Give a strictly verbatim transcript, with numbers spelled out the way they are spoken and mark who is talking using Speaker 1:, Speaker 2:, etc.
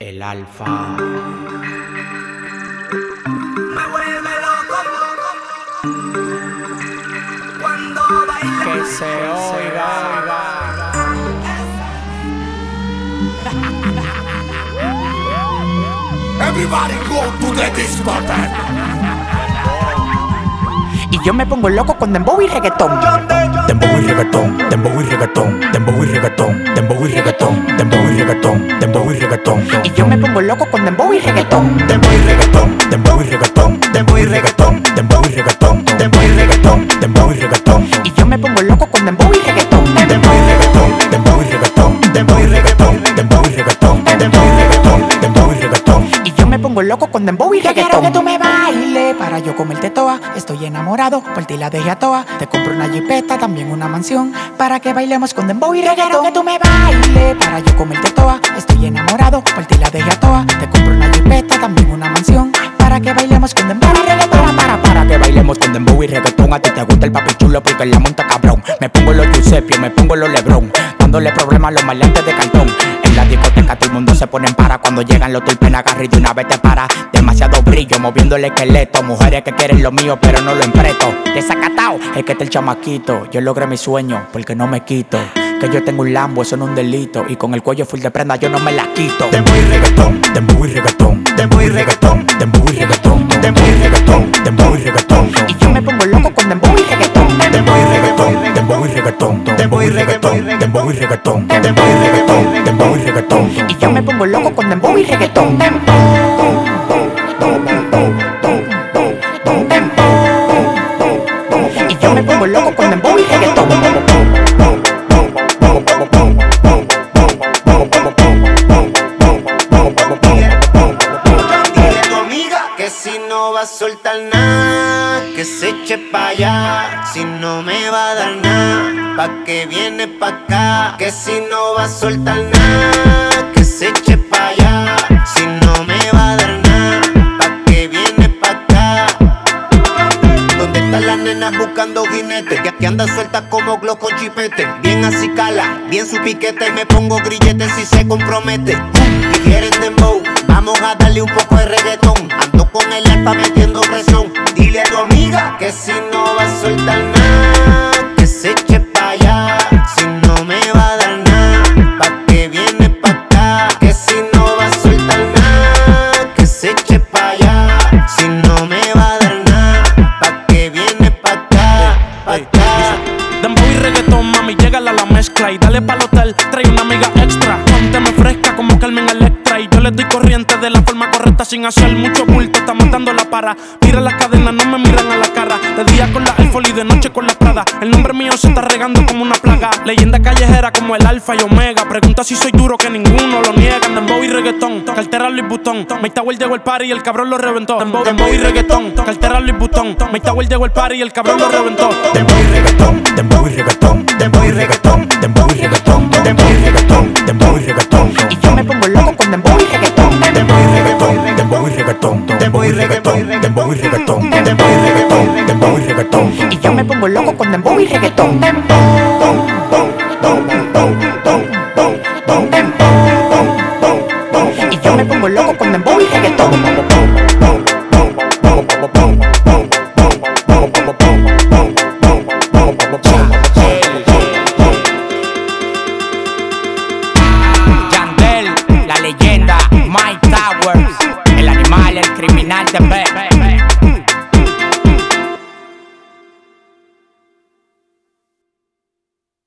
Speaker 1: El alfa.
Speaker 2: Me vuelve loco cuando baila.
Speaker 1: Que se oiga.
Speaker 2: Everybody go to the discotheque.
Speaker 1: Y yo me pongo loco con dembow y reggaetón.
Speaker 3: Dembow y reggaetón, dembow y reggaetón, dembow y reggaetón, dembow y reggaetón, dembow y reggaetón, dembow y reggaetón.
Speaker 1: Y yo me pongo loco con dembow y reggaetón.
Speaker 3: Dembow y reggaetón, dembow y reggaetón, dembow y reggaetón, dembow y reggaetón, dembow y reggaetón, dembow y reggaetón.
Speaker 1: Y yo me pongo loco con dembow y reggaetón.
Speaker 3: Dembow y reggaetón, dembow y reggaetón, dembow y reggaetón, dembow y reggaetón, dembow y reggaetón, dembow y reggaetón.
Speaker 1: Y yo me pongo loco con dembow y
Speaker 4: Yo
Speaker 1: reggaetón.
Speaker 4: quiero que tú me bailes para yo comerte toa. Estoy enamorado, por ti la dejé a toa. Te compro una jipeta, también una mansión, para que bailemos con dembow y
Speaker 1: Yo quiero
Speaker 4: reggaetón.
Speaker 1: que
Speaker 4: tú me bailes para yo comerte toa. Estoy enamorado, por ti la dejé a toa. Te compro una jipeta, también una mansión, para que bailemos con dembow y reggaetón.
Speaker 1: Para, para, para que bailemos con dembow y reggaetón. A ti te gusta el papi chulo porque la monta cabrón. Me pongo los Giuseppe, me pongo los Lebron, dándole problemas a los maleantes de cartón. En la discoteca todo el mundo se pone en para. Cuando llegan los tulpen agarra y de una vez te para. Demasiado brillo moviendo el esqueleto. Mujeres que quieren lo mío pero no lo empreto. Desacatao, es que está el chamaquito. Yo logré mi sueño porque no me quito. Que yo tengo un Lambo, eso no es un delito. Y con el cuello full de prenda yo no me la quito.
Speaker 3: Dembow y reggaetón, dembow y reggaetón, dembow y reggaetón, dembow y reggaetón, dembow y reggaetón, dembow y reggaetón.
Speaker 1: Y yo me pongo loco con dembow y reggaetón.
Speaker 3: Dembow y reggaetón, dembow y reggaetón, dembow y reggaetón, dembow y reggaetón, dembow y reggaetón, dembow y reggaetón.
Speaker 1: Y yo me pongo loco con dembow y reggaetón. Y yo me pongo loco con dembow y reggaetón.
Speaker 2: Dile a tu amiga que si no va a soltar nada, que se eche pa' allá. Si no me va a dar nada, pa' que viene pa' acá. Que si no va a soltar nada, que se eche pa' allá. Si no me va a dar nada, pa' que viene pa' acá. ¿Dónde están las nenas buscando jinetes? Que, que anda suelta como glow con chipete. Bien así cala, bien su piquete. Me pongo grillete si se compromete. Y quieren dembow, vamos a darle un poco de reggaetón. Ando con el alfa metiendo presión. Dile a tu amiga que si no va a soltar nada, que se eche pa' allá. Si no me va a dar nada, pa' que viene pa' acá. Que si no va a soltar nada, que se eche pa' allá. Si no me va a dar nada, pa' que viene pa' acá, pa' acá.
Speaker 5: Dembow y reggaetón, mami, llégala a la mezcla y dale pa'l hotel, trae una amiga extra. Pónteme fresca como Carmen Electra y yo le doy corriente de la forma correcta sin hacer mucho bulto. Estamos dando la para, mira las cadenas, no me miran a la cara. De día con la iPhone y de noche con la Prada. El nombre mío se está regando como una plaga. Leyenda callejera como el Alfa y Omega. Pregunta si soy duro que ninguno lo niegan. Dembow y reggaetón, cartera Louis Vuitton. Mike Tower llegó el party y el cabrón lo reventó. Dembow, dembow y reggaetón, cartera Louis Vuitton. Mike Tower llegó el party y el cabrón lo reventó.
Speaker 3: Dembow y reggaetón, dembow y reggaetón, dembow y reggaetón, dembow y reggaetón, dembow y reggaetón, dembow y reggaetón.
Speaker 1: Y yo me pongo loco con dembow y reggaetón.
Speaker 3: Dembow y reggaetón, dembow y reggaetón, dembow y reggaetón, dembow y reggaetón, dembow y reggaetón, dembow y reggaetón.
Speaker 1: Y yo me pongo loco con dembow y reggaetón. Y yo me pongo loco con dembow y reggaetón. Yandel, la leyenda, Mike Towers, el animal, el criminal de B.